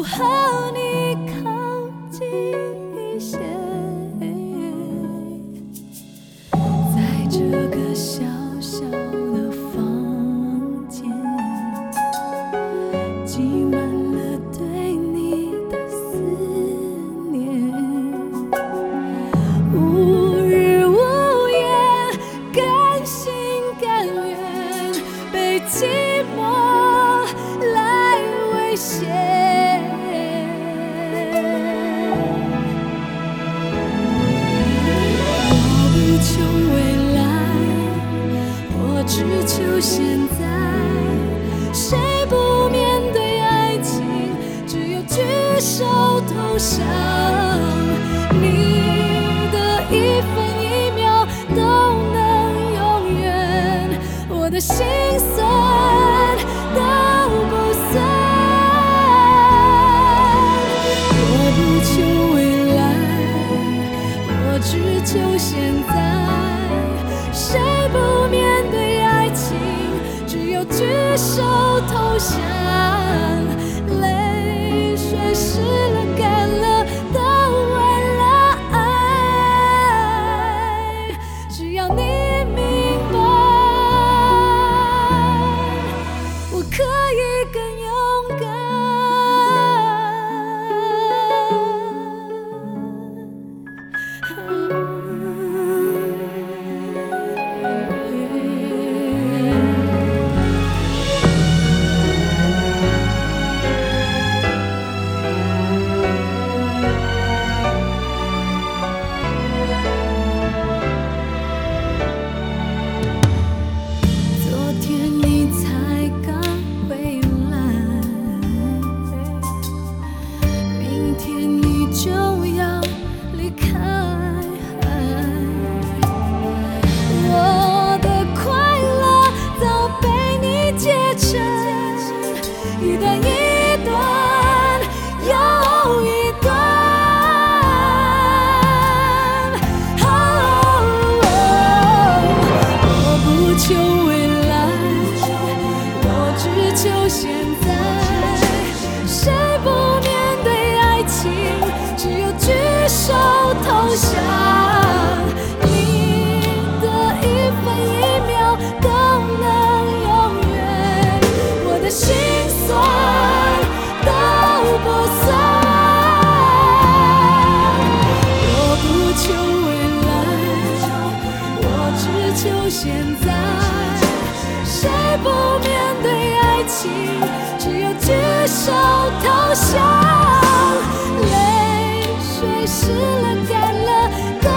不和你靠近一些，在这个小小的房间，挤满了对你的思念，无日无夜，甘心甘愿被寂寞来威胁。我不求未来，我只求现在。谁不面对爱情，只有举手投降。你的一分一秒都能永远，我的心酸都不算。我不求未来，我只求现在。谁不面对爱情，只有举手投降。泪水湿了干了，都为了爱。只要你明白，我可以更勇昨天你才刚回来，明天你就要离开。我的快乐早被你截成一段一段又一段。我不求未来，我只求现在。谁不面对爱情，只有举手投降。你的一分一秒都能永远，我的心酸都不算。我不求未来，我只求现在。谁不面对爱情，只有举手投降。泪水湿了干了，都